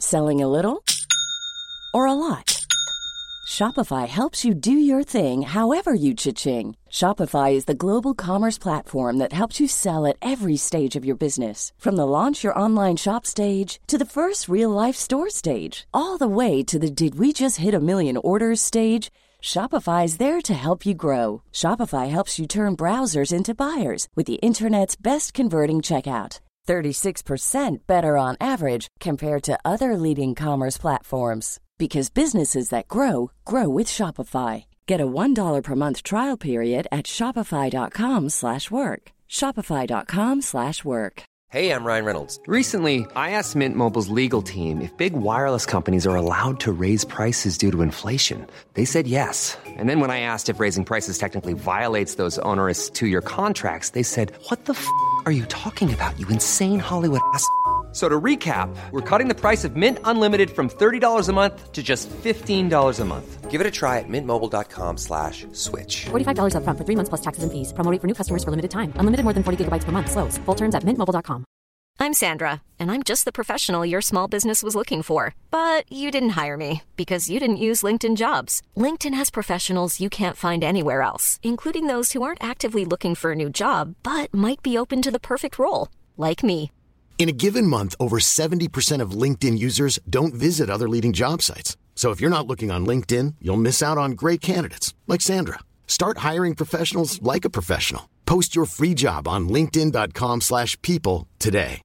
Selling a little or a lot? Shopify helps you do your thing however you cha-ching. Shopify is the global commerce platform that helps you sell at every stage of your business. From the launch your online shop stage to the first real-life store stage, all the way to the did we just hit a million orders stage. Shopify is there to help you grow. Shopify helps you turn browsers into buyers with the internet's best converting checkout. 36% better on average compared to other leading commerce platforms. Because businesses that grow, grow with Shopify. Get a $1 per month trial period at shopify.com/work. Shopify.com/work. Hey, I'm Ryan Reynolds. Recently, I asked Mint Mobile's legal team if big wireless companies are allowed to raise prices due to inflation. They said yes. And then when I asked if raising prices technically violates those onerous two-year contracts, they said, "What the f*** are you talking about, you insane Hollywood ass?" So to recap, we're cutting the price of Mint Unlimited from $30 a month to just $15 a month. Give it a try at mintmobile.com/switch. $45 up front for 3 months plus taxes and fees. Promo rate for new customers for limited time. Unlimited more than 40 gigabytes per month. Slows full terms at mintmobile.com. I'm Sandra, and I'm just the professional your small business was looking for. But you didn't hire me because you didn't use LinkedIn Jobs. LinkedIn has professionals you can't find anywhere else, including those who aren't actively looking for a new job, but might be open to the perfect role, like me. In a given month, over 70% of LinkedIn users don't visit other leading job sites. So if you're not looking on LinkedIn, you'll miss out on great candidates like Sandra. Start hiring professionals like a professional. Post your free job on linkedin.com/people today.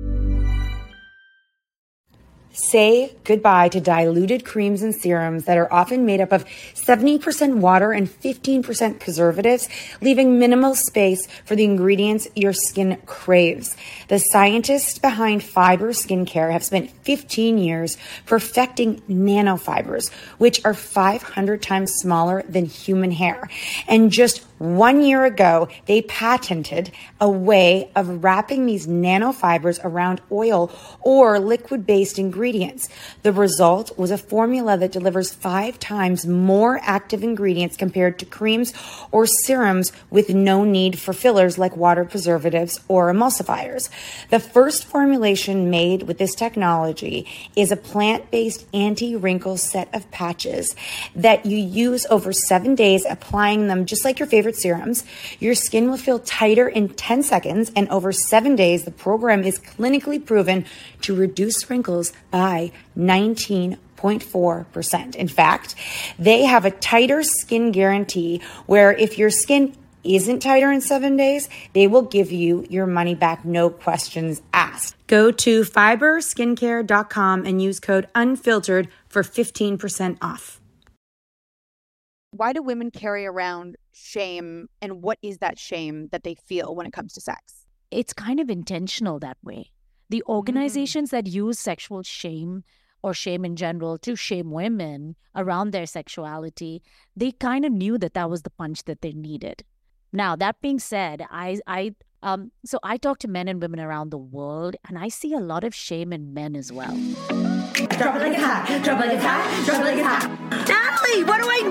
Say goodbye to diluted creams and serums that are often made up of 70% water and 15% preservatives, leaving minimal space for the ingredients your skin craves. The scientists behind Fiber Skincare have spent 15 years perfecting nanofibers, which are 500 times smaller than human hair. And just 1 year ago, they patented a way of wrapping these nanofibers around oil or liquid-based ingredients. The result was a formula that delivers 5 times more active ingredients compared to creams or serums with no need for fillers like water preservatives or emulsifiers. The first formulation made with this technology is a plant-based anti-wrinkle set of patches that you use over 7 days, applying them just like your favorite serums. Your skin will feel tighter in 10 seconds, and over 7 days, the program is clinically proven to reduce wrinkles by 19.4%. In fact, they have a tighter skin guarantee where if your skin isn't tighter in 7 days, they will give you your money back, no questions asked. Go to fiberskincare.com and use code UNFILTERED for 15% off. Why do women carry around shame, and what is that shame that they feel when it comes to sex? It's kind of intentional that way. The organizations that use sexual shame or shame in general to shame women around their sexuality, they kind of knew that that was the punch that they needed. Now, that being said, so I talk to men and women around the world, and I see a lot of shame in men as well. Drop it like it's hot, drop it like it's hot, drop it like it's hot. Natalie, what do I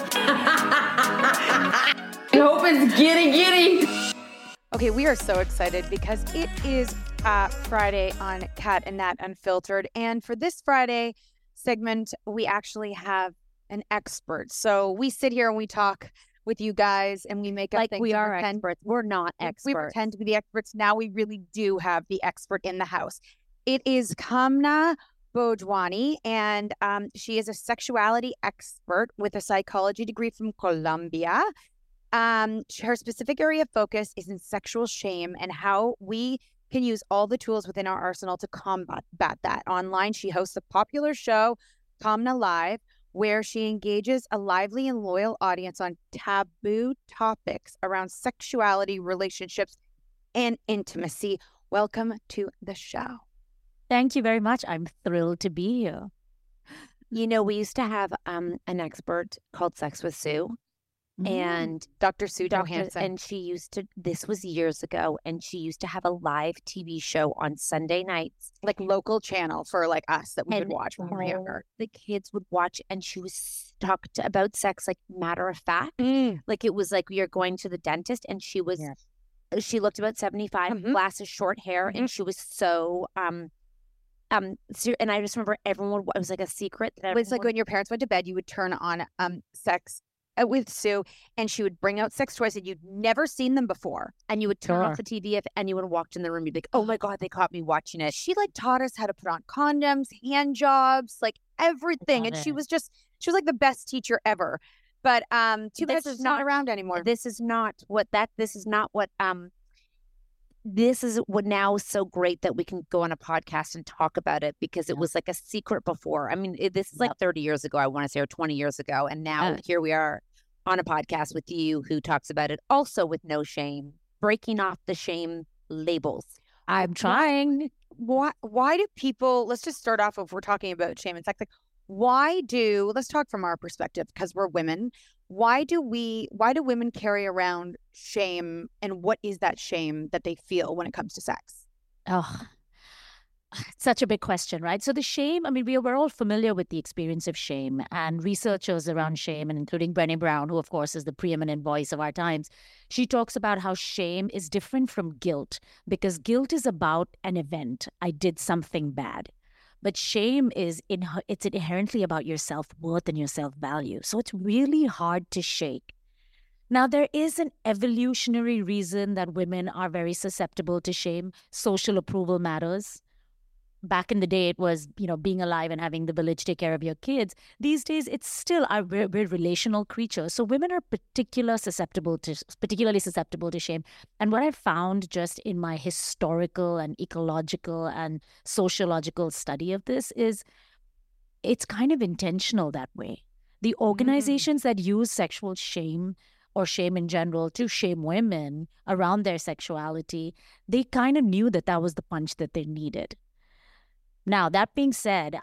do? I hope it's giddy. Okay, we are so excited because it is Friday on Kat and Nat Unfiltered. And for this Friday segment, we actually have an expert. So we sit here and we talk with you guys and we make up like things. We are experts. We're not experts. We pretend to be the experts. Now we really do have the expert in the house. It is Kamna Bhojwani, and she is a sexuality expert with a psychology degree from Columbia. Her specific area of focus is in sexual shame and how we can use all the tools within our arsenal to combat that. Online, she hosts a popular show, Kamna Live, where she engages a lively and loyal audience on taboo topics around sexuality, relationships, and intimacy. Welcome to the show. Thank you very much. I'm thrilled to be here. You know, we used to have an expert called Sex with Sue. And Dr. Sue Johansson. And she used to, this was years ago, and she used to have a live TV show on Sunday nights. Like local channel for like us that we would watch when we were younger. The kids would watch, and she was talked about sex like matter of fact. Like it was like we are going to the dentist, and she was, she looked about 75, glasses, short hair, and she was so and I just remember everyone, it was like a secret. That It was like when your parents went to bed, you would turn on sex with Sue, and she would bring out sex toys that you'd never seen them before. and you would turn off the TV if anyone walked in the room. You'd be like, oh my God, they caught me watching it. She like taught us how to put on condoms, hand jobs, like everything. And she was like the best teacher ever. But too bad she's not around anymore. This is what now is so great that we can go on a podcast and talk about it, because it was like a secret before. I mean, this is like 30 years ago, I want to say, or 20 years ago. And now here we are on a podcast with you who talks about it also with no shame, breaking off the shame labels. I'm trying. Why do people, let's just start off if we're talking about shame and sex. Like, let's talk from our perspective, because we're women. Why do women carry around shame, and what is that shame that they feel when it comes to sex? Oh, such a big question, right? So the shame, I mean, we're all familiar with the experience of shame, and researchers around shame, and including Brené Brown, who of course is the preeminent voice of our times, she talks about how shame is different from guilt, because guilt is about an event. I did something bad. But shame it's inherently about your self-worth and your self-value. So it's really hard to shake. Now, there is an evolutionary reason that women are very susceptible to shame. Social approval matters. Back in the day, it was, being alive and having the village take care of your kids. These days, it's still, we're relational creatures. So women are particularly susceptible to shame. And what I've found just in my historical and ecological and sociological study of this is it's kind of intentional that way. The organizations that use sexual shame or shame in general to shame women around their sexuality, they kind of knew that was the punch that they needed. Now, that being said,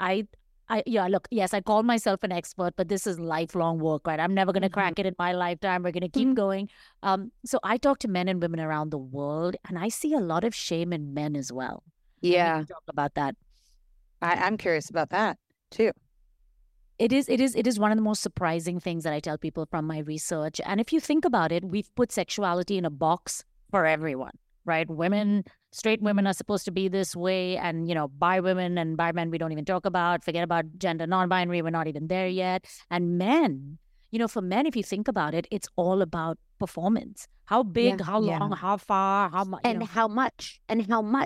look, yes, I call myself an expert, but this is lifelong work, right? I'm never going to crack it in my lifetime. We're going to keep going. So I talk to men and women around the world, and I see a lot of shame in men as well. Yeah. We can talk about that. I'm curious about that too. It is one of the most surprising things that I tell people from my research. And if you think about it, we've put sexuality in a box for everyone, right? Straight women are supposed to be this way, and, bi women and bi men we don't even talk about. Forget about gender non-binary, we're not even there yet. And men, for men, if you think about it, it's all about performance. How big, how long, how far, how much. And how much. And,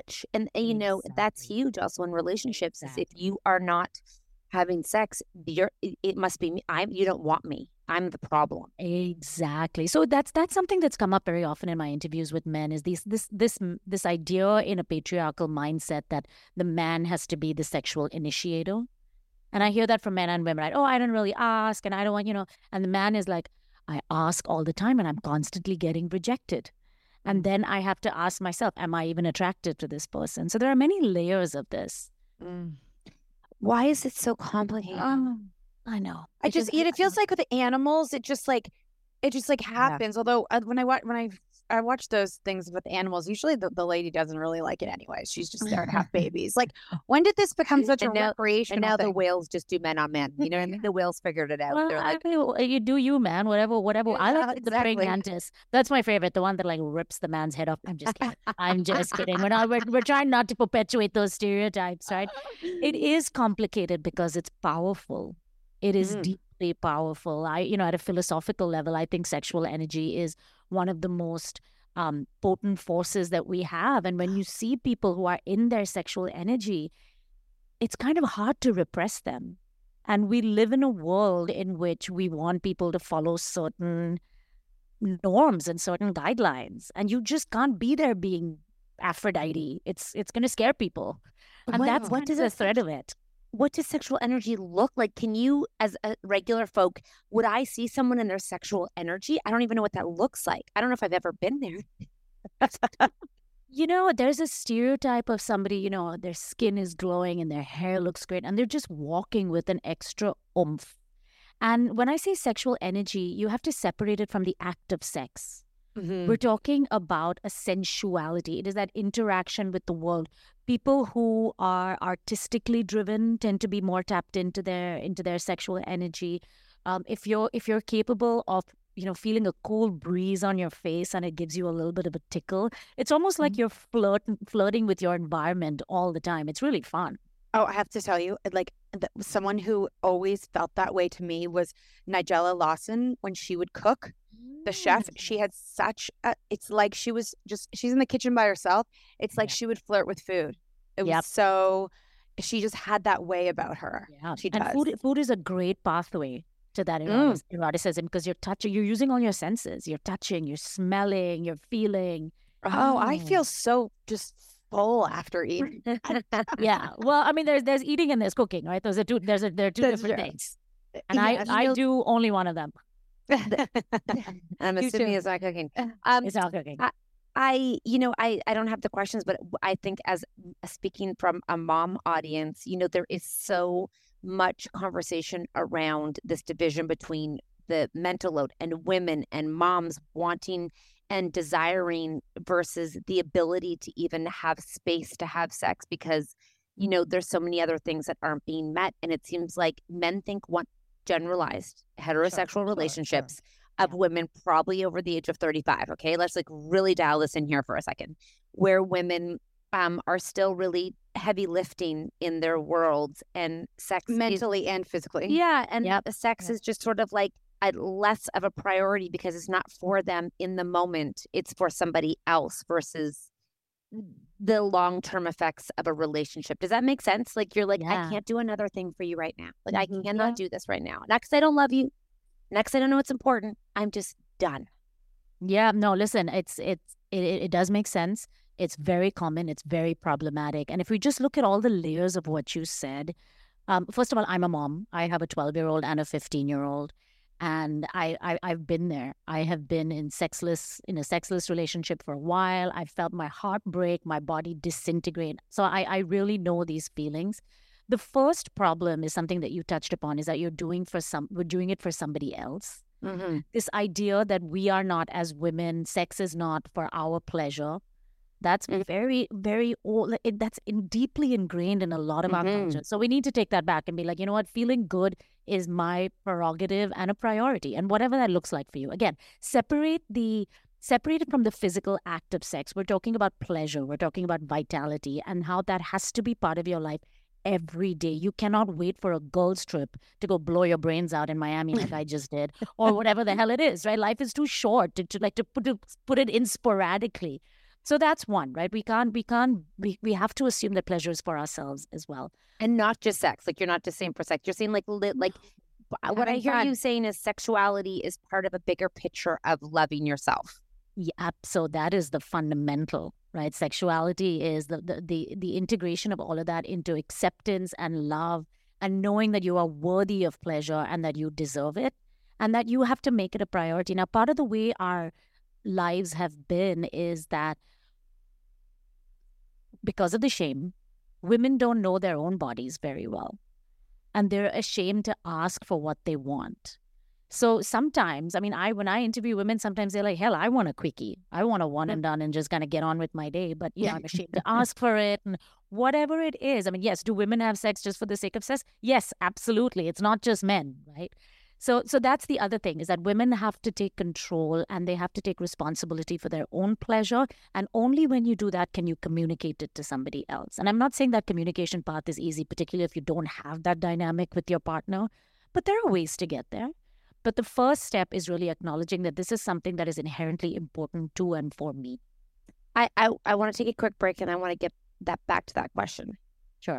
that's huge also in relationships. Is if you are not having sex, it must be me. You don't want me. I'm the problem. Exactly. So that's something that's come up very often in my interviews with men, is this idea in a patriarchal mindset that the man has to be the sexual initiator. And I hear that from men and women, right? Oh, I don't really ask, and I don't want, and the man is like, I ask all the time and I'm constantly getting rejected. And then I have to ask myself, am I even attracted to this person? So there are many layers of this. Why is it so complicated? I know. It feels like with the animals, it just happens. Yeah. Although when I watch those things with animals, usually the lady doesn't really like it anyway. She's just there to have babies. Like, when did this become such a recreational And now thing? the whales just do men on men. And the whales figured it out. Well, They're like, you do you, man. Whatever. Yeah, I like the exactly. praying mantis. That's my favorite. The one that like rips the man's head off. I'm just kidding. I'm just kidding. We're trying not to perpetuate those stereotypes, right? It is complicated because it's powerful. It is deeply powerful. At a philosophical level, I think sexual energy is one of the most potent forces that we have. And when you see people who are in their sexual energy, it's kind of hard to repress them. And we live in a world in which we want people to follow certain norms and certain guidelines. And you just can't be there being Aphrodite. It's going to scare people. And that's what is the threat of it. What does sexual energy look like? Can you, as a regular folk, would I see someone in their sexual energy? I don't even know what that looks like. I don't know if I've ever been there. There's a stereotype of somebody, their skin is glowing and their hair looks great and they're just walking with an extra oomph. And when I say sexual energy, you have to separate it from the act of sex. We're talking about a sensuality. It is that interaction with the world. People who are artistically driven tend to be more tapped into their sexual energy. If you're capable of feeling a cool breeze on your face and it gives you a little bit of a tickle. It's almost like you're flirting with your environment all the time. It's really fun. Oh, I have to tell you, like someone who always felt that way to me was Nigella Lawson when she would cook. The chef, she had it's like she's in the kitchen by herself. It's like she would flirt with food. It was so, she just had that way about her. Yeah. She does. And food is a great pathway to that eroticism because you're using all your senses. You're touching, you're smelling, you're feeling. Oh, I feel so just full after eating. Yeah. Well, I mean, there's eating and there's cooking, right? There are two different things. And I do only one of them. I'm assuming it's not cooking. It's not cooking. I don't have the questions, but I think as speaking from a mom audience, there is so much conversation around this division between the mental load and women and moms wanting and desiring versus the ability to even have space to have sex because, there's so many other things that aren't being met. And it seems like men think generalized heterosexual relationships of women probably over the age of 35. Okay, let's really dial this in here for a second, where women are still really heavy lifting in their worlds and sex mentally and physically. Yeah, and sex is just sort of like less of a priority because it's not for them in the moment. It's for somebody else versus the long-term effects of a relationship. Does that make sense? Like you're like, I can't do another thing for you right now. Like I cannot do this right now. Not because I don't love you. Not because I don't know what's important. I'm just done. Yeah, no, listen, it does make sense. It's very common. It's very problematic. And if we just look at all the layers of what you said, first of all, I'm a mom. I have a 12-year-old and a 15-year-old. And I've been there. I have been in a sexless relationship for a while. I felt my heart break, my body disintegrate. So I really know these feelings. The first problem is something that you touched upon, is that we're doing it for somebody else. Mm-hmm. This idea that we are not, as women, sex is not for our pleasure. That's very, very old. That's deeply ingrained in a lot of our culture. So we need to take that back and be like, you know what? Feeling good is my prerogative and a priority. And whatever that looks like for you. Again, separate it from the physical act of sex. We're talking about pleasure. We're talking about vitality and how that has to be part of your life every day. You cannot wait for a girls' trip to go blow your brains out in Miami like I just did, or whatever the hell it is, right? Life is too short to put it in sporadically. So that's one, right? We have to assume that pleasure is for ourselves as well. And not just sex. Like you're not just saying for sex. You're saying what I hear you saying is sexuality is part of a bigger picture of loving yourself. Yeah, so that is the fundamental, right? Sexuality is the integration of all of that into acceptance and love and knowing that you are worthy of pleasure and that you deserve it and that you have to make it a priority. Now, part of the way our lives have been is that because of the shame, women don't know their own bodies very well. And they're ashamed to ask for what they want. So sometimes, I mean, when I interview women, sometimes they're like, hell, I want a quickie. I want a one and done and just kind of get on with my day. But I'm ashamed to ask for it. And whatever it is. I mean, yes, do women have sex just for the sake of sex? Yes, absolutely. It's not just men, right? So that's the other thing, is that women have to take control and they have to take responsibility for their own pleasure. And only when you do that can you communicate it to somebody else. And I'm not saying that communication path is easy, particularly if you don't have that dynamic with your partner. But there are ways to get there. But the first step is really acknowledging that this is something that is inherently important to and for me. I want to take a quick break and I want to get that back to that question. Sure.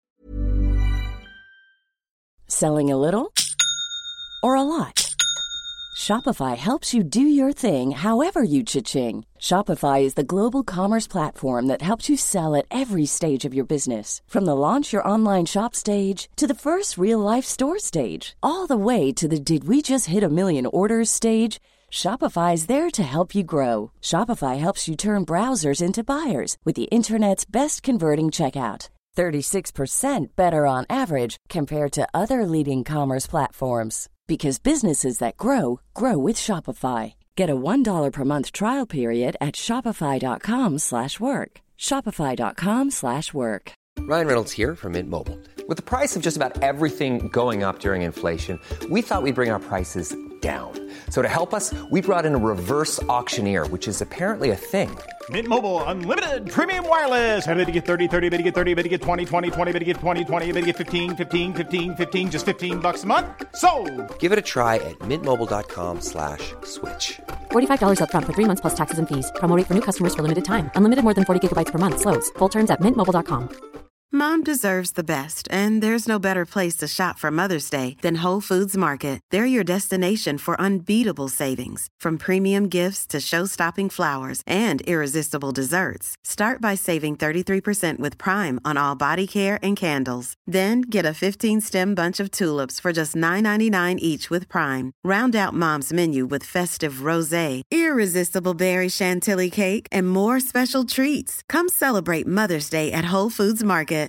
Selling a little or a lot? Shopify helps you do your thing however you cha-ching. Shopify is the global commerce platform that helps you sell at every stage of your business. From the launch your online shop stage to the first real-life store stage, all the way to the did we just hit a million orders stage. Shopify is there to help you grow. Shopify helps you turn browsers into buyers with the internet's best converting checkout. 36% better on average compared to other leading commerce platforms. Because businesses that grow, grow with Shopify. Get a $1 per month trial period at shopify.com/work. Shopify.com/work. Ryan Reynolds here from Mint Mobile. With the price of just about everything going up during inflation, we thought we'd bring our prices down. So to help us, we brought in a reverse auctioneer, which is apparently a thing. Mint Mobile Unlimited Premium Wireless. How to get 30, 30, bit to get 30, bit to get 20, 20, 20, bit to get 20, 20, bit to get 15, 15, 15, 15, just $15 a month? Sold! Give it a try at mintmobile.com/switch. $45 up front for 3 months plus taxes and fees. Promo rate for new customers for limited time. Unlimited more than 40 gigabytes per month. Slows full terms at mintmobile.com. Mom deserves the best, and there's no better place to shop for Mother's Day than Whole Foods Market. They're your destination for unbeatable savings, from premium gifts to show-stopping flowers and irresistible desserts. Start by saving 33% with Prime on all body care and candles. Then get a 15-stem bunch of tulips for just $9.99 each with Prime. Round out Mom's menu with festive rosé, irresistible berry chantilly cake, and more special treats. Come celebrate Mother's Day at Whole Foods Market.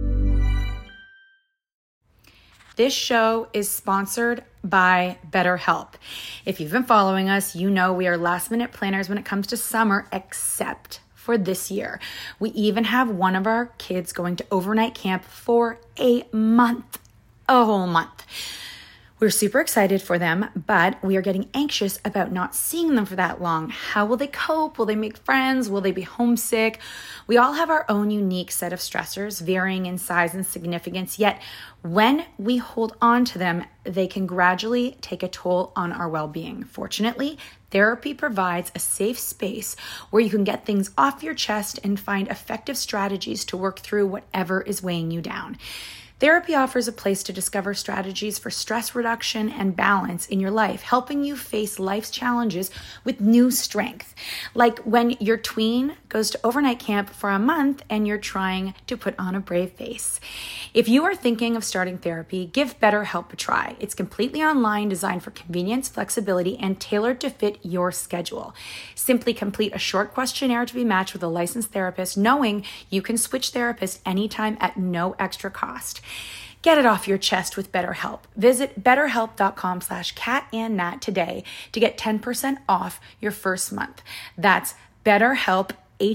This show is sponsored by BetterHelp. If you've been following us, you know we are last-minute planners when it comes to summer, except for this year. We even have one of our kids going to overnight camp for a month, a whole month. We're super excited for them, but we are getting anxious about not seeing them for that long. How will they cope? Will they make friends? Will they be homesick? We all have our own unique set of stressors, varying in size and significance, yet when we hold on to them, they can gradually take a toll on our well-being. Fortunately, therapy provides a safe space where you can get things off your chest and find effective strategies to work through whatever is weighing you down. Therapy offers a place to discover strategies for stress reduction and balance in your life, helping you face life's challenges with new strength. Like when your tween goes to overnight camp for a month and you're trying to put on a brave face. If you are thinking of starting therapy, give BetterHelp a try. It's completely online, designed for convenience, flexibility, and tailored to fit your schedule. Simply complete a short questionnaire to be matched with a licensed therapist, knowing you can switch therapists anytime at no extra cost. Get it off your chest with BetterHelp. Visit betterhelp.com/catandnat today to get 10% off your first month. That's BetterHelp,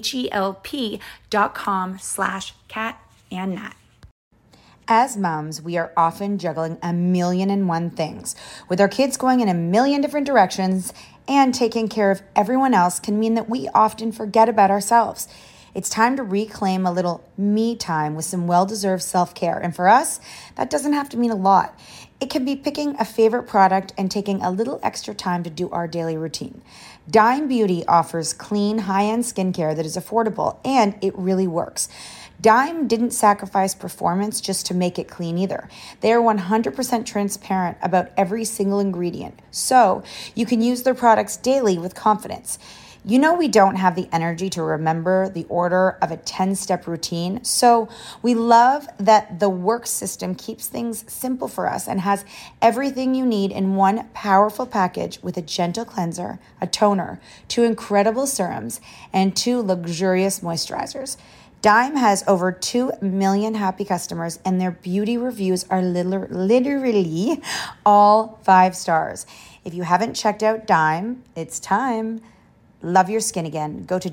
HELP.com/catandnat. As moms, we are often juggling a million and one things. With our kids going in a million different directions, and taking care of everyone else can mean that we often forget about ourselves. It's time to reclaim a little me time with some well-deserved self-care. And for us, that doesn't have to mean a lot. It can be picking a favorite product and taking a little extra time to do our daily routine. Dime Beauty offers clean, high-end skincare that is affordable, and it really works. Dime didn't sacrifice performance just to make it clean either. They are 100% transparent about every single ingredient, so you can use their products daily with confidence. You know we don't have the energy to remember the order of a 10-step routine, so we love that the work system keeps things simple for us and has everything you need in one powerful package with a gentle cleanser, a toner, 2 incredible serums, and 2 luxurious moisturizers. Dime has over 2 million happy customers, and their beauty reviews are literally all 5 stars. If you haven't checked out Dime, it's time. Love your skin again. Go to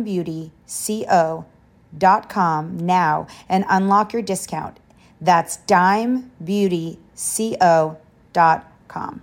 dimebeautyco.com now and unlock your discount. That's dimebeautyco.com.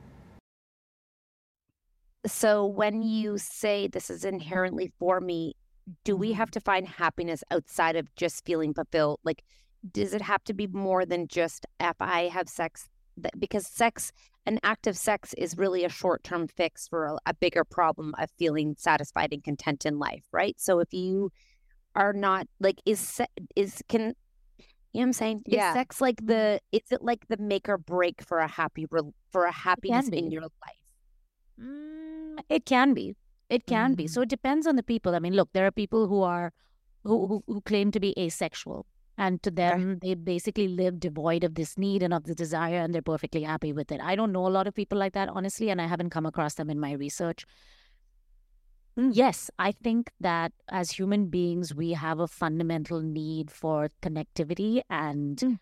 So when you say this is inherently for me, do we have to find happiness outside of just feeling fulfilled? Like, does it have to be more than just if I have sex? Because sex, an act of sex is really a short-term fix for a bigger problem of feeling satisfied and content in life, right? So if you are not like, can you know what I'm saying? Yeah. Is sex like is it like the make or break for a happiness in your life? It can be. It can be. So it depends on the people. I mean, look, there are people who claim to be asexual. And to them, they basically live devoid of this need and of the desire, and they're perfectly happy with it. I don't know a lot of people like that, honestly, and I haven't come across them in my research. Yes, I think that as human beings, we have a fundamental need for connectivity and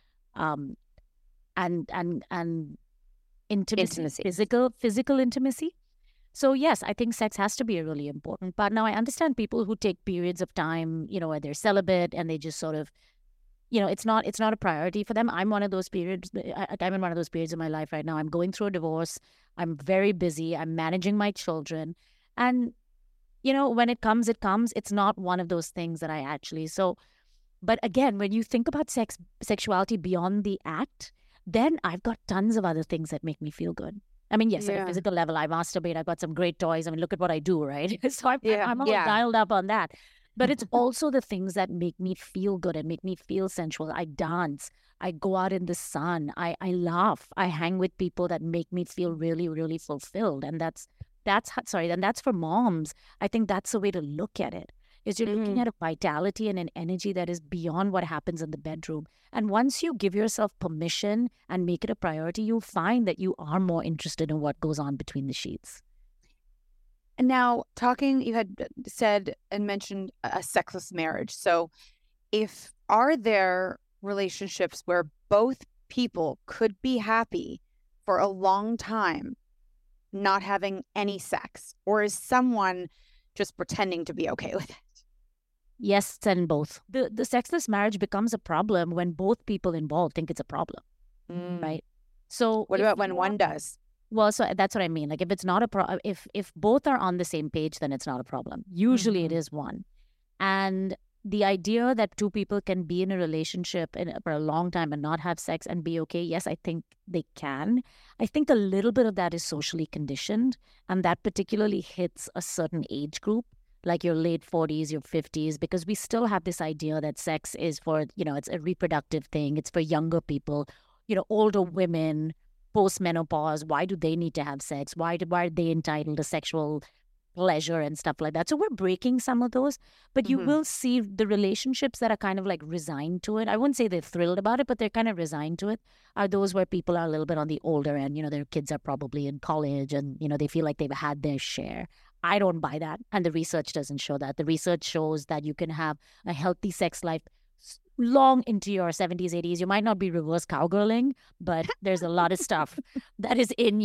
intimacy. Physical intimacy. So yes, I think sex has to be a really important part. Now, I understand people who take periods of time, where they're celibate and they just sort of it's not a priority for them. I'm one of those periods. I'm in one of those periods in my life right now. I'm going through a divorce. I'm very busy. I'm managing my children. And, when it comes, it comes. It's not one of those things that I actually, but again, when you think about sexuality beyond the act, then I've got tons of other things that make me feel good. I mean, yes, at a physical level, I masturbate. I've got some great toys. I mean, look at what I do, right? So I'm all dialed up on that. But it's also the things that make me feel good and make me feel sensual. I dance. I go out in the sun. I laugh. I hang with people that make me feel really, really fulfilled. And that's for moms. I think that's the way to look at it. Is you're looking at a vitality and an energy that is beyond what happens in the bedroom. And once you give yourself permission and make it a priority, you'll find that you are more interested in what goes on between the sheets. And now, you had said and mentioned a sexless marriage. So are there relationships where both people could be happy for a long time not having any sex? Or is someone just pretending to be okay with it? Yes, and both. The sexless marriage becomes a problem when both people involved think it's a problem, right? So what about when one does? Well, so that's what I mean. Like if it's not if both are on the same page, then it's not a problem. Usually it is one. And the idea that two people can be in a relationship for a long time and not have sex and be okay, yes, I think they can. I think a little bit of that is socially conditioned, and that particularly hits a certain age group, like your late 40s, your 50s, because we still have this idea that sex is for, it's a reproductive thing. It's for younger people, older women, post-menopause. Why do they need to have sex? Why are they entitled to sexual pleasure and stuff like that? So we're breaking some of those, but you will see the relationships that are kind of like resigned to it. I wouldn't say they're thrilled about it, but they're kind of resigned to it, are those where people are a little bit on the older end. Their kids are probably in college and, they feel like they've had their share. I don't buy that. And the research doesn't show that. The research shows that you can have a healthy sex life long into your 70s, 80s. You might not be reverse cowgirling, but there's a lot of stuff that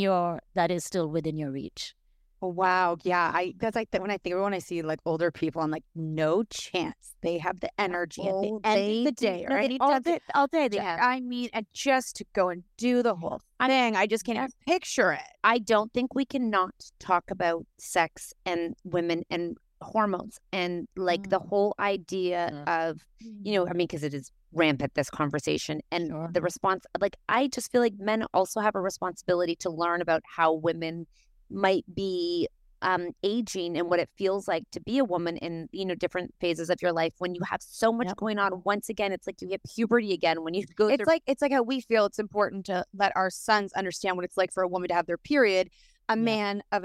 is still within your reach. Oh, wow. Yeah. That's like when I see like older people, I'm like, no chance. They have the energy at the end of the day, right? All day they have. I mean, and just to go and do the whole thing, I just can't even picture it. I don't think we cannot talk about sex and women and hormones and like the whole idea of, because it is rampant, this conversation, and the response. Like, I just feel like men also have a responsibility to learn about how women might be aging and what it feels like to be a woman in different phases of your life when you have so much going on. Once again, it's like you get puberty again when you go through. It's like how we feel it's important to let our sons understand what it's like for a woman to have their period. A man of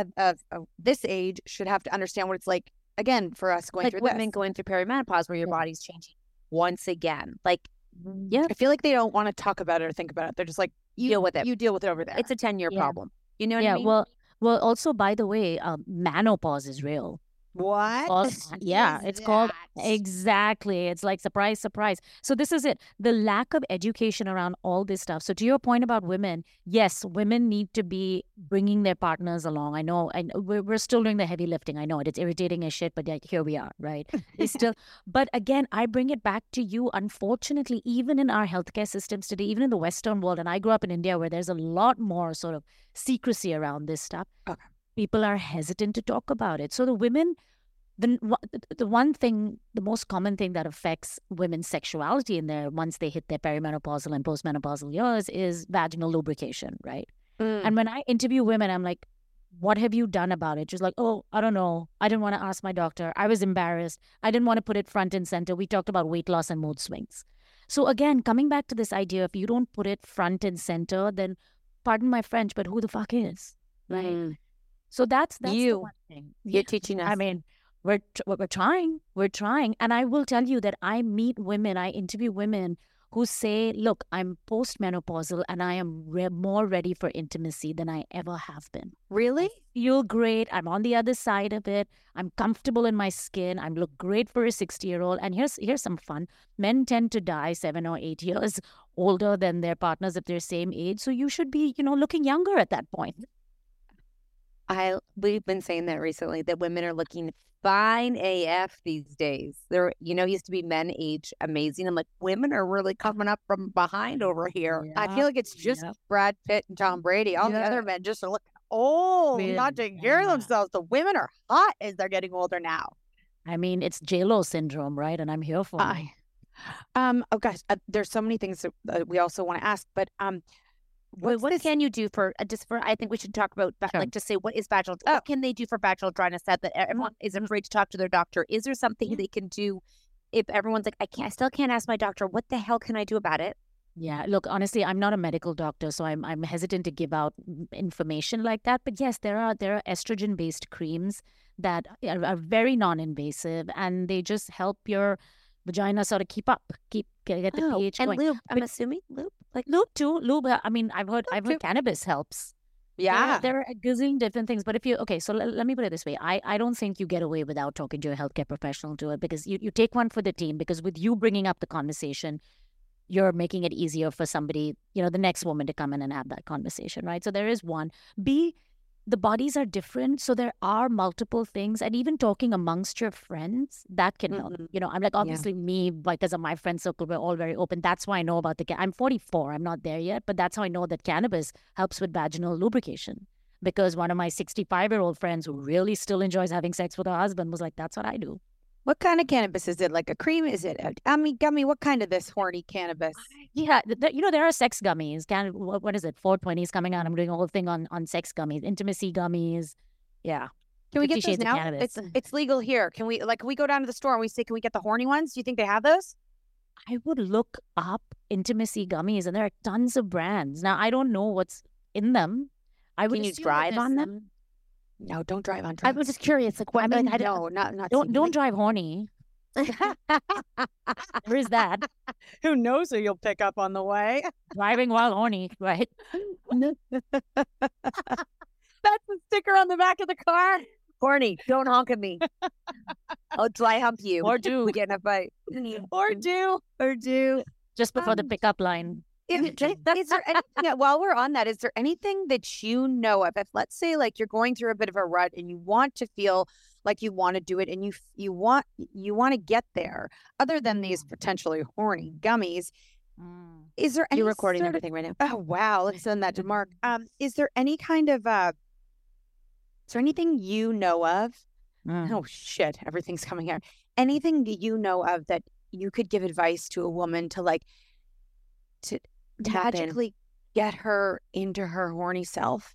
this age should have to understand what it's like again for us going through women going through perimenopause where your body's changing once again. Like, I feel like they don't want to talk about it or think about it. They're just like, deal with it. You deal with it over there. It's a 10-year problem. You know what I mean? Well, also, by the way, menopause is real. What? It's called, exactly. It's like surprise, surprise. So this is it. The lack of education around all this stuff. So to your point about women, yes, women need to be bringing their partners along. I know we're still doing the heavy lifting. I know it. It's irritating as shit, but here we are, right? But again, I bring it back to you. Unfortunately, even in our healthcare systems today, even in the Western world, and I grew up in India where there's a lot more sort of secrecy around this stuff. Okay. People are hesitant to talk about it. So the women, the most common thing that affects women's sexuality in there once they hit their perimenopausal and postmenopausal years is vaginal lubrication, right? And when I interview women, I'm like, what have you done about it? She's like, oh, I don't know. I didn't want to ask my doctor. I was embarrassed. I didn't want to put it front and center. We talked about weight loss and mood swings. So again, coming back to this idea, if you don't put it front and center, then pardon my French, but who the fuck is, right? So that's you. The one thing. You're teaching us. I mean, we're trying. And I will tell you that I interview women who say, look, I'm postmenopausal and I am more ready for intimacy than I ever have been. Really? I feel great. I'm on the other side of it. I'm comfortable in my skin. I look great for a 60-year-old. And here's some fun. Men tend to die 7 or 8 years older than their partners if they're same age. So you should be, looking younger at that point. We've been saying that recently, that women are looking fine AF these days. They're, used to be men age amazing. I'm like, women are really coming up from behind over here. I feel like it's just Brad Pitt and Tom Brady. All the other men just are looking old, not taking care of themselves. The women are hot as they're getting older now. I mean, it's J-Lo syndrome, right? And I'm here for it. Oh gosh, there's so many things that we also want to ask, but what can you do for I think we should talk about like to say what is vaginal. What can they do for vaginal dryness that everyone is afraid to talk to their doctor? Is there something they can do if everyone's like, I still can't ask my doctor, what the hell can I do about it? Yeah, look, honestly, I'm not a medical doctor, so I'm hesitant to give out information like that. But yes, there are estrogen-based creams that are very non-invasive, and they just help your vagina sort of get the pH and going. Lube, I'm assuming lube, like lube too. Lube. I mean, I've heard cannabis helps. Yeah, there are a gazillion different things. But so let me put it this way: I don't think you get away without talking to a healthcare professional to it, because you take one for the team, because with you bringing up the conversation, you're making it easier for somebody, the next woman to come in and have that conversation, right? So there is one. B, the bodies are different. So there are multiple things. And even talking amongst your friends, that can help. I'm like, obviously me, because of my friend circle, we're all very open. That's why I know about I'm 44. I'm not there yet. But that's how I know that cannabis helps with vaginal lubrication. Because one of my 65-year-old friends who really still enjoys having sex with her husband was like, that's what I do. What kind of cannabis is it? Like a cream? Is it a gummy? What kind of this horny cannabis? Yeah, there are sex gummies. What is it? 420 is coming out. I'm doing a whole thing on sex gummies, intimacy gummies. Yeah. Can we get those now? It's legal here. Can we go down to the store and we say, can we get the horny ones? Do you think they have those? I would look up intimacy gummies, and there are tons of brands. Now, I don't know what's in them. Can you drive on them? No, don't drive on drugs. I was just curious. Like, what? Don't drive horny. There is that. Who knows who you'll pick up on the way? Driving while horny, right? That's the sticker on the back of the car. Horny, don't honk at me. I'll dry hump you. Or do. We get in a fight. Or do. Just before the pickup line. Is there anything, while we're on that, is there anything that you know of? If, let's say, like, you're going through a bit of a rut and you want to feel like you want to do it and you want to get there, other than these potentially horny gummies, is there any You're recording everything right now. Oh, wow. Let's send that to Mark. Is there any kind of, is there anything you know of? Oh, shit. Everything's coming out. Anything that you know of that you could give advice to a woman to magically get her into her horny self?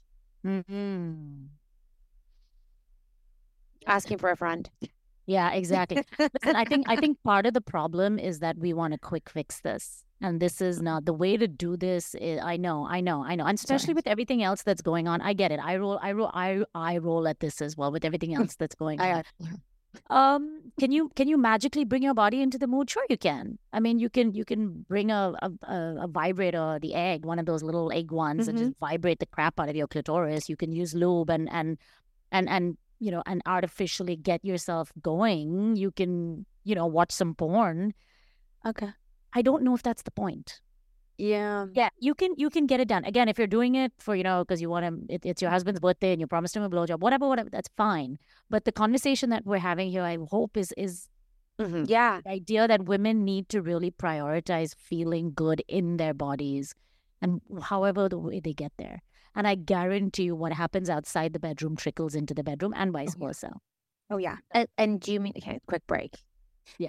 Asking for a friend. Yeah, exactly. Listen, I think part of the problem is that we want to quick fix this, and this is not the way to do this. I know, and especially with everything else that's going on. I get it. I roll at this as well with everything else that's going on. Can you magically bring your body into the mood? Sure, you can. I mean, you can bring a vibrator, the egg, one of those little egg ones, and just vibrate the crap out of your clitoris. You can use lube and artificially get yourself going. You can, watch some porn. Okay. I don't know if that's the point. Yeah. Yeah, you can get it done. Again, if you're doing it for, because you want to, it's your husband's birthday and you promised him a blowjob, whatever, that's fine. But the conversation that we're having here, I hope is the idea that women need to really prioritize feeling good in their bodies, and however the way they get there. And I guarantee you what happens outside the bedroom trickles into the bedroom and vice versa. Oh, yeah. And do you mean, okay, quick break. Yeah.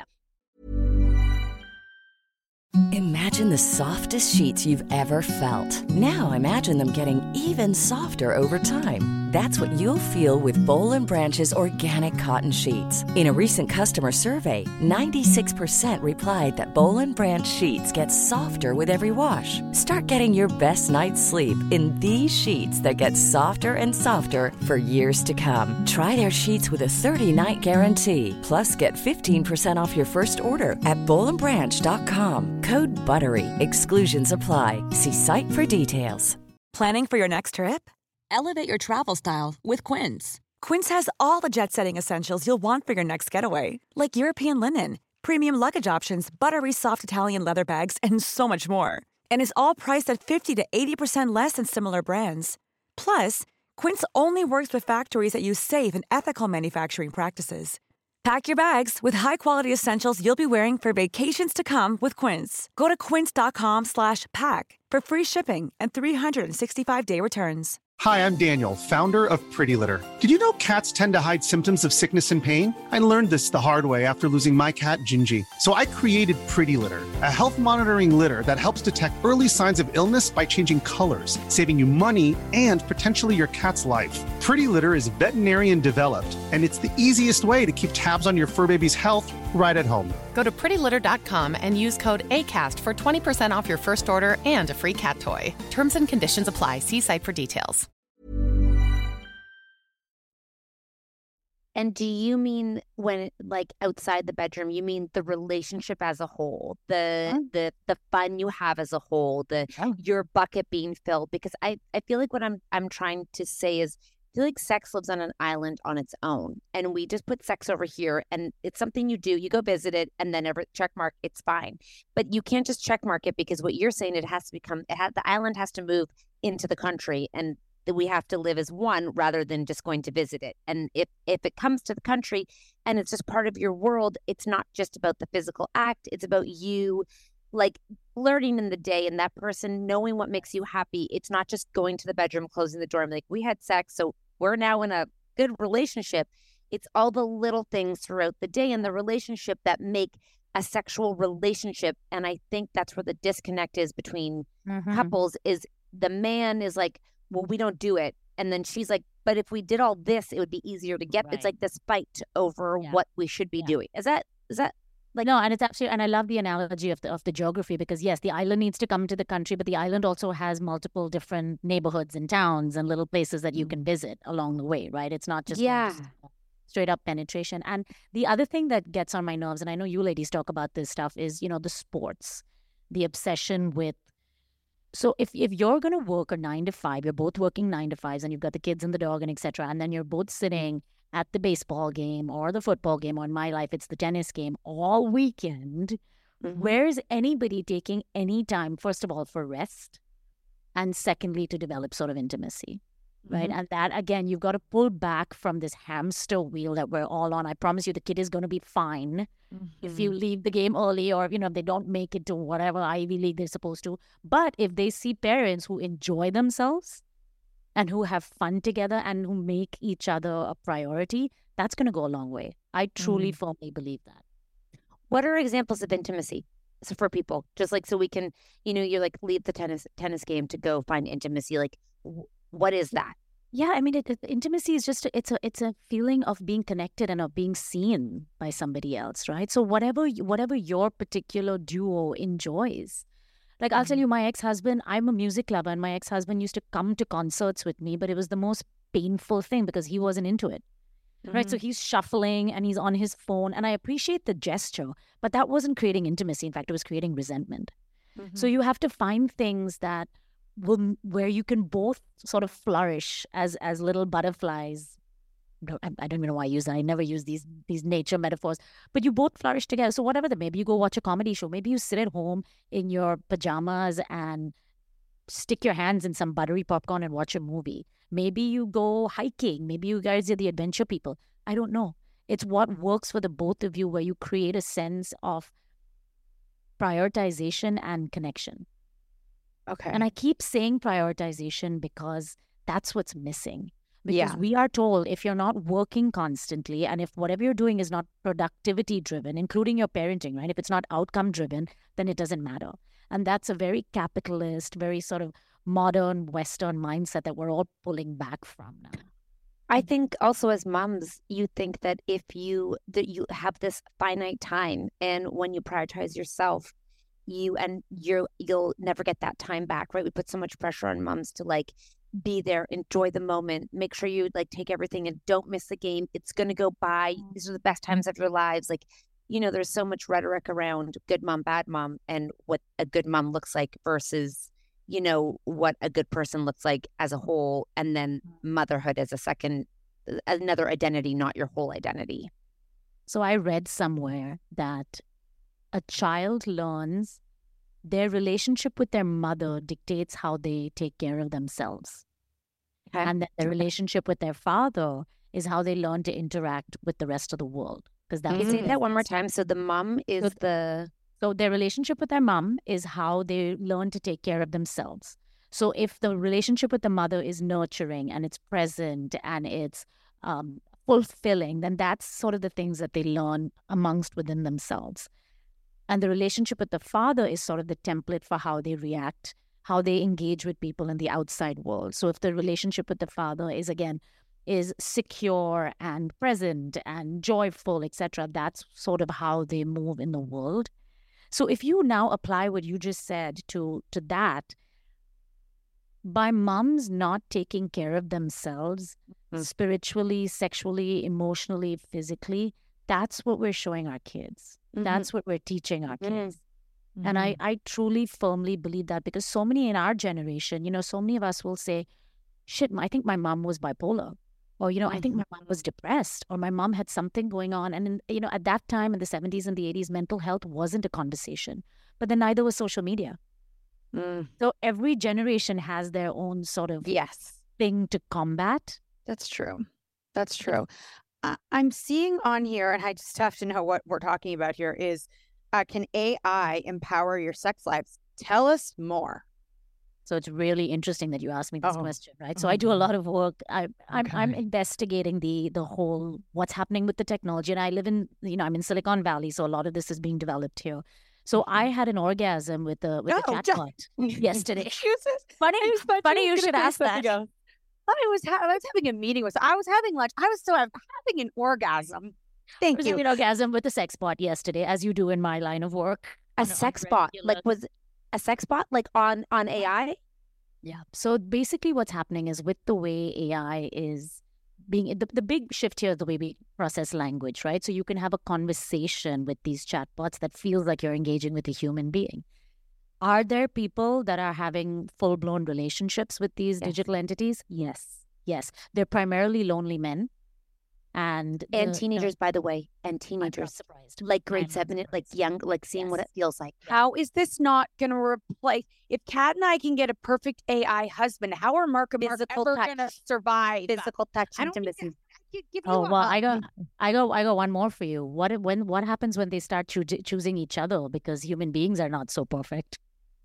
Imagine the softest sheets you've ever felt. Now imagine them getting even softer over time. That's what you'll feel with Boll & Branch's organic cotton sheets. In a recent customer survey, 96% replied that Boll & Branch sheets get softer with every wash. Start getting your best night's sleep in these sheets that get softer and softer for years to come. Try their sheets with a 30-night guarantee. Plus, get 15% off your first order at BollandBranch.com. Code BUTTERY. Exclusions apply. See site for details. Planning for your next trip? Elevate your travel style with Quince. Quince has all the jet-setting essentials you'll want for your next getaway, like European linen, premium luggage options, buttery soft Italian leather bags, and so much more. And is all priced at 50 to 80% less than similar brands. Plus, Quince only works with factories that use safe and ethical manufacturing practices. Pack your bags with high-quality essentials you'll be wearing for vacations to come with Quince. Go to quince.com/pack for free shipping and 365-day returns. Hi, I'm Daniel, founder of Pretty Litter. Did you know cats tend to hide symptoms of sickness and pain? I learned this the hard way after losing my cat, Gingy. So I created Pretty Litter, a health monitoring litter that helps detect early signs of illness by changing colors, saving you money and potentially your cat's life. Pretty Litter is veterinarian developed, and it's the easiest way to keep tabs on your fur baby's health right at home. Go to prettylitter.com and use code ACAST for 20% off your first order and a free cat toy. Terms and conditions apply. See site for details. And do you mean when, like, outside the bedroom, you mean the relationship as a whole, the fun you have as a whole, your bucket being filled? Because I feel like what I'm trying to say is, I feel like sex lives on an island on its own, and we just put sex over here, and it's something you do. You go visit it, and then check mark, it's fine. But you can't just check mark it, because what you're saying, the island has to move into the country, and that we have to live as one rather than just going to visit it. And if it comes to the country and it's just part of your world, it's not just about the physical act. It's about you, like, flirting in the day and that person knowing what makes you happy. It's not just going to the bedroom, closing the door, and like, we had sex, so we're now in a good relationship. It's all the little things throughout the day in the relationship that make a sexual relationship. And I think that's where the disconnect is between couples, is the man is like, well, we don't do it. And then she's like, but if we did all this, it would be easier to get. Right. It's like this fight over what we should be doing. Is that like? No, and it's absolutely, and I love the analogy of the geography, because yes, the island needs to come to the country, but the island also has multiple different neighborhoods and towns and little places that you can visit along the way, right? It's not just straight up penetration. And the other thing that gets on my nerves, and I know you ladies talk about this stuff, is, you know, the sports, the obsession with. So if you're going to work a 9 to 5, you're both working 9 to 5s, and you've got the kids and the dog and etc., and then you're both sitting at the baseball game or the football game, or in my life, it's the tennis game all weekend, where's anybody taking any time, first of all, for rest, and secondly, to develop sort of intimacy, right? And that, again, you've got to pull back from this hamster wheel that we're all on. I promise you the kid is going to be fine if you leave the game early, or, you know, if they don't make it to whatever Ivy League they're supposed to. But if they see parents who enjoy themselves and who have fun together and who make each other a priority, that's going to go a long way. I truly firmly believe that. What are examples of intimacy for people? Just like, so we can, you know, you're like, leave the tennis game to go find intimacy. Like, what is that? Yeah, I mean, intimacy is just, it's a feeling of being connected and of being seen by somebody else, right? So whatever your particular duo enjoys. Like, I'll tell you, my ex-husband, I'm a music lover, and my ex-husband used to come to concerts with me, but it was the most painful thing because he wasn't into it, right? So he's shuffling and he's on his phone, and I appreciate the gesture, but that wasn't creating intimacy. In fact, it was creating resentment. So you have to find things that where you can both sort of flourish as little butterflies. I don't even know why I use that. I never use these nature metaphors, but you both flourish together. So whatever maybe you go watch a comedy show, maybe you sit at home in your pajamas and stick your hands in some buttery popcorn and watch a movie. Maybe you go hiking. Maybe you guys are the adventure people. I don't know. It's what works for the both of you, where you create a sense of prioritization and connection. Okay. And I keep saying prioritization because that's what's missing. Because we are told if you're not working constantly, and if whatever you're doing is not productivity driven, including your parenting, right? If it's not outcome driven, then it doesn't matter. And that's a very capitalist, very sort of modern Western mindset that we're all pulling back from now. I think also as moms, you think that if you have this finite time, and when you prioritize yourself, you'll never get that time back, right? We put so much pressure on moms to like be there, enjoy the moment, make sure you like take everything and don't miss the game. It's going to go by. These are the best times of your lives. Like, you know, there's so much rhetoric around good mom, bad mom, and what a good mom looks like versus, you know, what a good person looks like as a whole. And then motherhood as another identity, not your whole identity. So I read somewhere that a child learns their relationship with their mother dictates how they take care of themselves. And then the relationship with their father is how they learn to interact with the rest of the world. Because Can you say that one more time? So the mom is So their relationship with their mom is how they learn to take care of themselves. So if the relationship with the mother is nurturing and it's present and it's fulfilling, then that's sort of the things that they learn amongst within themselves. And the relationship with the father is sort of the template for how they react, how they engage with people in the outside world. So if the relationship with the father is secure and present and joyful, etc., that's sort of how they move in the world. So if you now apply what you just said to that, by moms not taking care of themselves spiritually, sexually, emotionally, physically, that's what we're showing our kids. That's what we're teaching our kids. And I truly, firmly believe that, because so many in our generation, so many of us will say, shit, I think my mom was bipolar. Or, I think my mom was depressed, or my mom had something going on. And, at that time in the 70s and the 80s, mental health wasn't a conversation. But then neither was social media. So every generation has their own sort of thing to combat. That's true. That's true. I'm seeing on here, and I just have to know what we're talking about here, is can AI empower your sex lives? Tell us more. So it's really interesting that you asked me this question, right? So I do a lot of work. I'm investigating the whole what's happening with the technology, and I live in I'm in Silicon Valley, so a lot of this is being developed here. So I had an orgasm with the chatbot yesterday. Funny you should ask that. I was having a meeting with. I was having lunch. I was having an orgasm. Thank you. An orgasm with a sex bot yesterday, as you do in my line of work. A sex bot, was a sex bot on AI? Yeah. So basically what's happening is, with the way AI is being, the big shift here is the way we process language, right? So you can have a conversation with these chatbots that feels like you're engaging with a human being. Are there people that are having full-blown relationships with these digital entities? Yes. They're primarily lonely men. And teenagers, by the way, and teenagers. I'm not surprised. Like grade 7, like young, like seeing what it feels like. How is this not going to replace? If Kat and I can get a perfect AI husband, how are Mark and Mark ever going to survive? Physical touch, intimacy. I got one more for you. What happens when they start choosing each other, because human beings are not so perfect?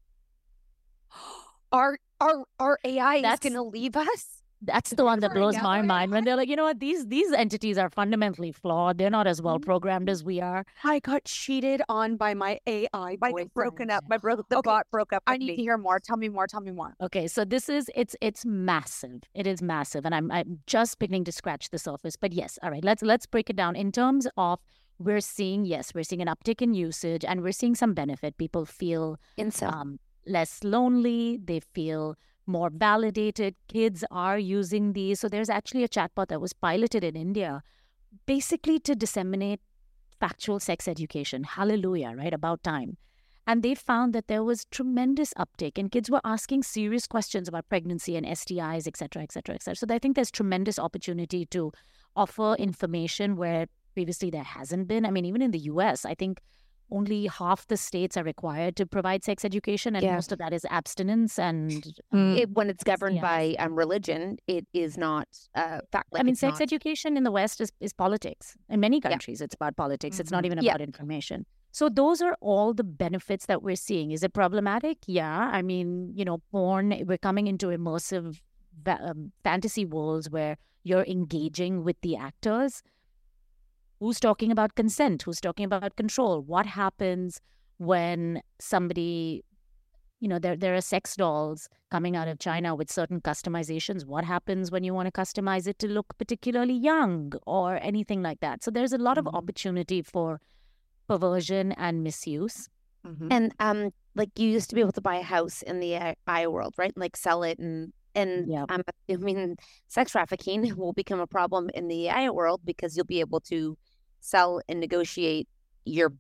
Our AI is going to leave us? That's the one that blows my mind, when they're like, you know what, these entities are fundamentally flawed. They're not as well programmed as we are. I got cheated on by my AI boyfriend. The bot broke up. I need to hear more. Tell me more. Okay, so it's massive. It is massive, and I'm just beginning to scratch the surface. But yes, all right, let's break it down in terms of, we're seeing an uptick in usage, and we're seeing some benefit. People feel less lonely. They feel more validated. Kids are using these. So there's actually a chatbot that was piloted in India, basically to disseminate factual sex education. Hallelujah, right? About time. And they found that there was tremendous uptake, and kids were asking serious questions about pregnancy and STIs, et cetera, et cetera, et cetera. So I think there's tremendous opportunity to offer information where previously there hasn't been. I mean, even in the US, I think only half the states are required to provide sex education, and most of that is abstinence. And when it's governed by religion, it is not fact. Sex education in the West is politics. In many countries, it's about politics. It's not even about information. So those are all the benefits that we're seeing. Is it problematic? Yeah. I mean, porn, we're coming into immersive fantasy worlds where you're engaging with the actors. Who's talking about consent? Who's talking about control? What happens when somebody, there are sex dolls coming out of China with certain customizations. What happens when you want to customize it to look particularly young or anything like that? So there's a lot of opportunity for perversion and misuse. And you used to be able to buy a house in the AI world, right? Like sell it and I'm assuming sex trafficking will become a problem in the AI world, because you'll be able to sell and negotiate your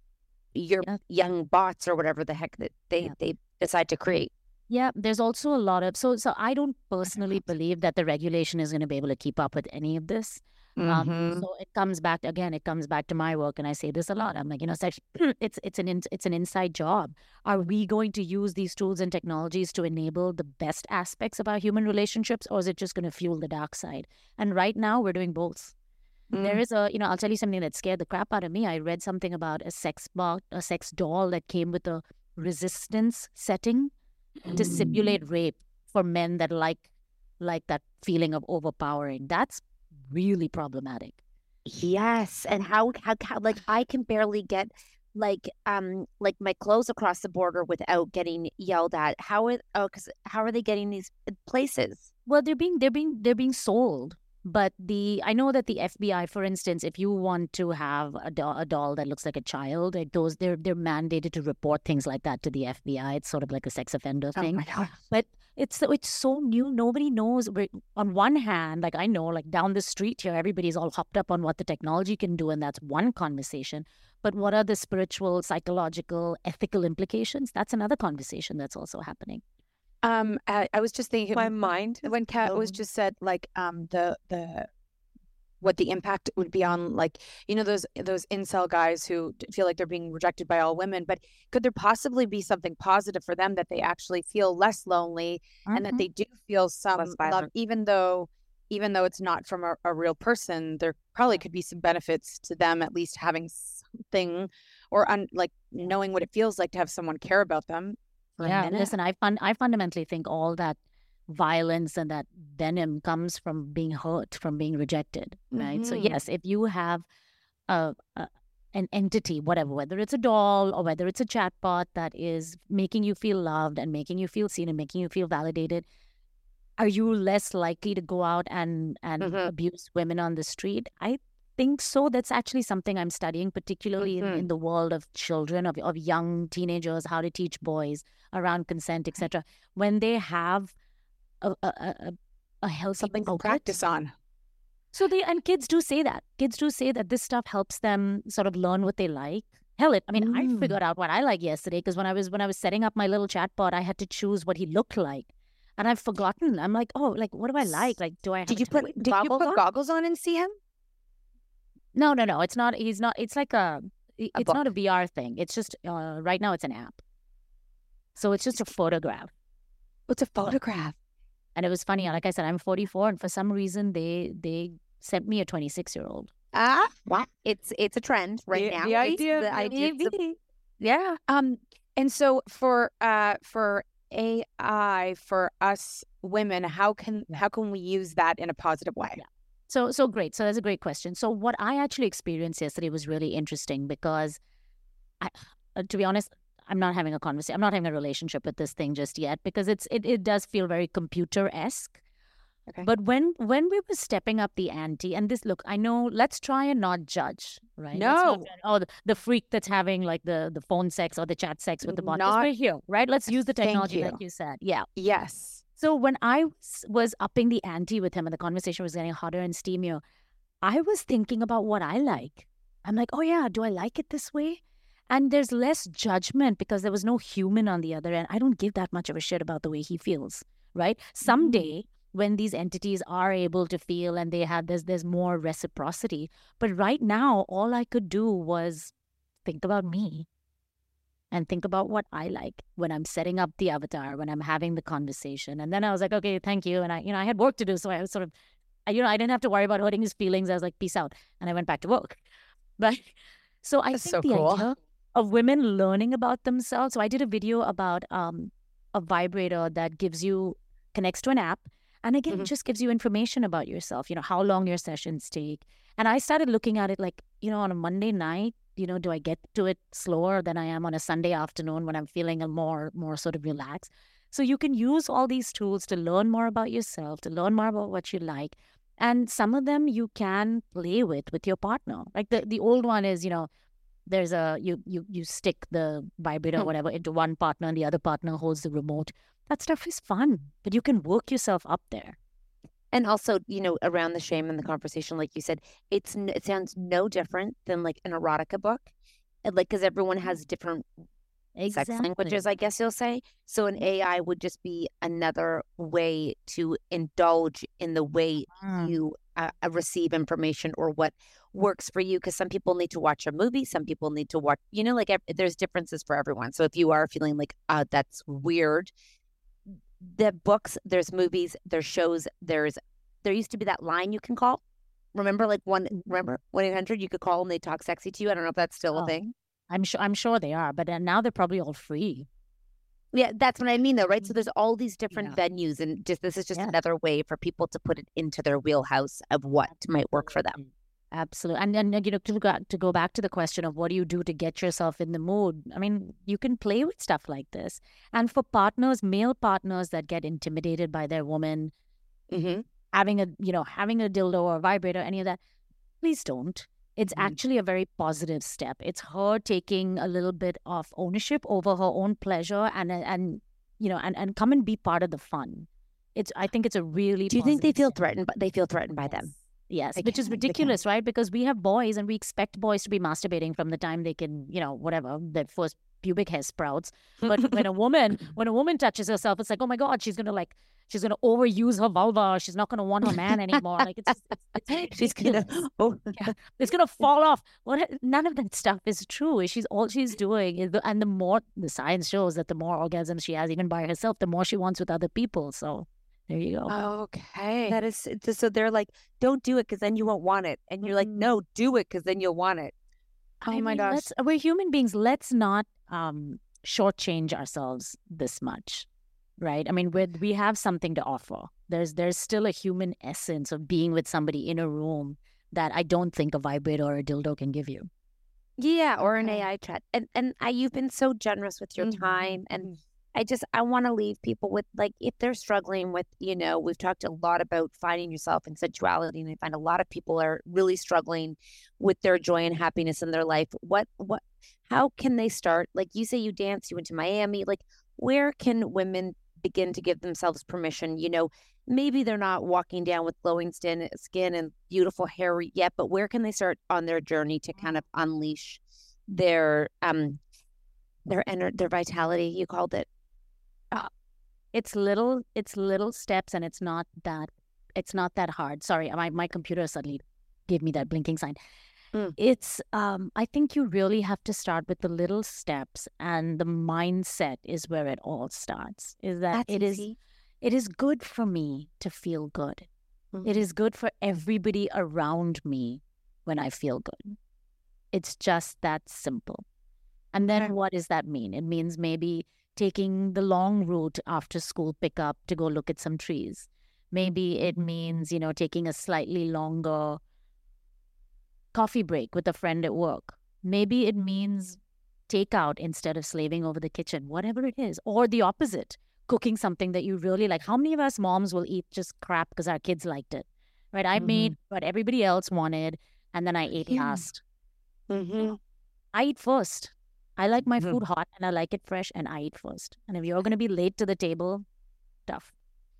young bots or whatever the heck that they decide to create. Yeah, there's also a lot of so I don't personally believe that the regulation is going to be able to keep up with any of this. So it comes back to my work, and I say this a lot. I'm like, it's an inside job. Are we going to use these tools and technologies to enable the best aspects of our human relationships, or is it just going to fuel the dark side? And right now, we're doing both. There is I'll tell you something that scared the crap out of me. I read something about a sex doll that came with a resistance setting to simulate rape for men that like that feeling of overpowering. That's really problematic. Yes. And how like I can barely get like my clothes across the border without getting yelled at. How are they getting these places? Well, they're being sold. But I know that the FBI, for instance, if you want to have a doll that looks like a child, they're mandated to report things like that to the FBI. It's sort of like a sex offender thing. Oh my God. But it's so new. Nobody knows. On one hand, like I know, like down the street here, everybody's all hopped up on what the technology can do, and that's one conversation. But what are the spiritual, psychological, ethical implications? That's another conversation that's also happening. I was just thinking, my mind when Kat was just said like what the impact would be on, like, those incel guys who feel like they're being rejected by all women, but could there possibly be something positive for them, that they actually feel less lonely and that they do feel some love, even though it's not from a real person? There probably could be some benefits to them, at least having something, or like knowing what it feels like to have someone care about them. Yeah, listen, I fundamentally think all that violence and that venom comes from being hurt, from being rejected, right? So yes, if you have an entity, whether it's a doll or whether it's a chatbot that is making you feel loved and making you feel seen and making you feel validated, are you less likely to go out and abuse women on the street? I think so. That's actually something I'm studying, particularly in the world of children, of young teenagers, how to teach boys around consent, etc. When they have a healthy something to practice on. So kids do say that. Kids do say that this stuff helps them sort of learn what they like. Hell, I figured out what I like yesterday, because when I was setting up my little chatbot, I had to choose what he looked like. And I've forgotten. I'm like, oh, like, what do I like? Like, do I have Did you put goggles on and see him? No. It's not. He's not. It's like it's not a VR thing. It's just right now it's an app. So it's just a photograph. It's a photograph. And it was funny. Like I said, I'm 44, and for some reason they sent me a 26-year-old. What? It's a trend right now. The idea. Yeah. And so for AI, for us women, how can we use that in a positive way? Yeah. So great. So that's a great question. So what I actually experienced yesterday was really interesting, because to be honest, I'm not having a conversation. I'm not having a relationship with this thing just yet, because it does feel very computer-esque. Okay. But when we were stepping up the ante, and look, I know, let's try and not judge, right? No. The freak that's having like the phone sex or the chat sex with the bot. It's right here, right? Let's use the technology like you said. Yeah. Yes. So when I was upping the ante with him and the conversation was getting hotter and steamier, I was thinking about what I like. I'm like, oh yeah, do I like it this way? And there's less judgment because there was no human on the other end. I don't give that much of a shit about the way he feels, right? Someday, when these entities are able to feel and there's more reciprocity. But right now, all I could do was think about me and think about what I like when I'm setting up the avatar, when I'm having the conversation. And then I was like, okay, thank you. And I had work to do. So I was sort of, I didn't have to worry about hurting his feelings. I was like, peace out. And I went back to work. But so I think the idea of women learning about themselves. So I did a video about a vibrator that connects to an app. And again, it just gives you information about yourself, how long your sessions take. And I started looking at it like, on a Monday night, do I get to it slower than I am on a Sunday afternoon when I'm feeling more sort of relaxed? So you can use all these tools to learn more about yourself, to learn more about what you like. And some of them you can play with your partner. Like the old one is, there's you stick the vibrator or whatever into one partner and the other partner holds the remote. That stuff is fun, but you can work yourself up there. And also, around the shame and the conversation, like you said, it sounds no different than like an erotica book, because everyone has different sex languages, I guess you'll say. So an AI would just be another way to indulge in the way you receive information or what works for you. Because some people need to watch a movie, some people need to watch, like there's differences for everyone. So if you are feeling like, that's weird, the books, there's movies, there's shows, there used to be that line you can call. Remember 1-800, you could call and they talk sexy to you. I don't know if that's still a thing. I'm sure they are, but now they're probably all free. Yeah, that's what I mean, though, right? So there's all these different venues, and this is just another way for people to put it into their wheelhouse of what might work for them. Absolutely. And to go back to the question of what do you do to get yourself in the mood? I mean, you can play with stuff like this. And for male partners that get intimidated by their woman, having a dildo or a vibrator, any of that, please don't. It's actually a very positive step. It's her taking a little bit of ownership over her own pleasure and come and be part of the fun. I think it's a really. Do you think they feel step. threatened? They feel threatened by them. Yes, which is ridiculous, right? Because we have boys and we expect boys to be masturbating from the time they can, whatever, their first pubic hair sprouts. But when a woman touches herself, it's like, oh my God, she's gonna overuse her vulva. She's not gonna want her man anymore. Like it's she's gonna it's gonna fall off. None of that stuff is true. All she's doing is, and the more the science shows that the more orgasms she has, even by herself, the more she wants with other people. So there you go. Okay. That is, so they're like, don't do it because then you won't want it. And you're like, no, do it because then you'll want it. Oh my gosh. We're human beings. Let's not shortchange ourselves this much, right? I mean, we have something to offer. There's still a human essence of being with somebody in a room that I don't think a vibrator or a dildo can give you. Yeah, or an AI chat. And you've been so generous with your time. And I want to leave people with, like, if they're struggling with, we've talked a lot about finding yourself in sensuality, and I find a lot of people are really struggling with their joy and happiness in their life. How can they start? Like you say, you dance, you went to Miami. Like, where can women begin to give themselves permission? Maybe they're not walking down with glowing skin and beautiful hair yet, but where can they start on their journey to kind of unleash their vitality? You called it. It's little steps, and it's not that hard. Sorry, my computer suddenly gave me that blinking sign. It's I think you really have to start with the little steps, and the mindset is where it all starts. It is good for me to feel good. It is good for everybody around me when I feel good. It's just that simple. And then what does that mean? It means maybe taking the long route after school pickup to go look at some trees. Maybe it means, taking a slightly longer coffee break with a friend at work. Maybe it means takeout instead of slaving over the kitchen, whatever it is. Or the opposite, cooking something that you really like. How many of us moms will eat just crap because our kids liked it, right? I made what everybody else wanted, and then I ate last. I eat first. I like my food hot, and I like it fresh, and I eat first. And if you're going to be late to the table, tough.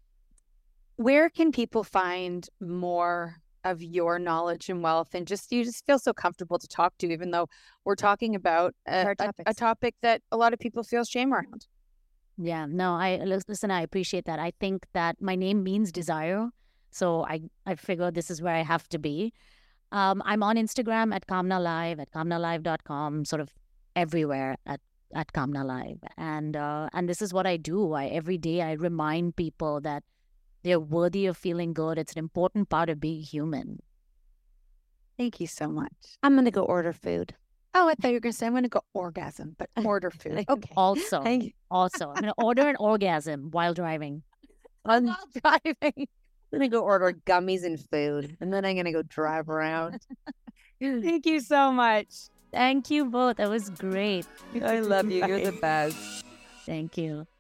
Where can people find more of your knowledge and wealth, and you just feel so comfortable to talk to, even though we're talking about a topic that a lot of people feel shame around? Yeah, no, I appreciate that. I think that my name means desire, so I figure this is where I have to be. I'm on Instagram at Kamna Live, at kamnalive.com, sort of everywhere at Kamna Live. And this is what I do. Every day I remind people that they're worthy of feeling good. It's an important part of being human. Thank you so much. I'm going to go order food. Oh, I thought you were going to say I'm going to go orgasm, but order food. Okay. Also, I'm going to order an orgasm while driving. I'm going to go order gummies and food, and then I'm going to go drive around. Thank you so much. Thank you both. That was great. I love you. You're the best. Thank you.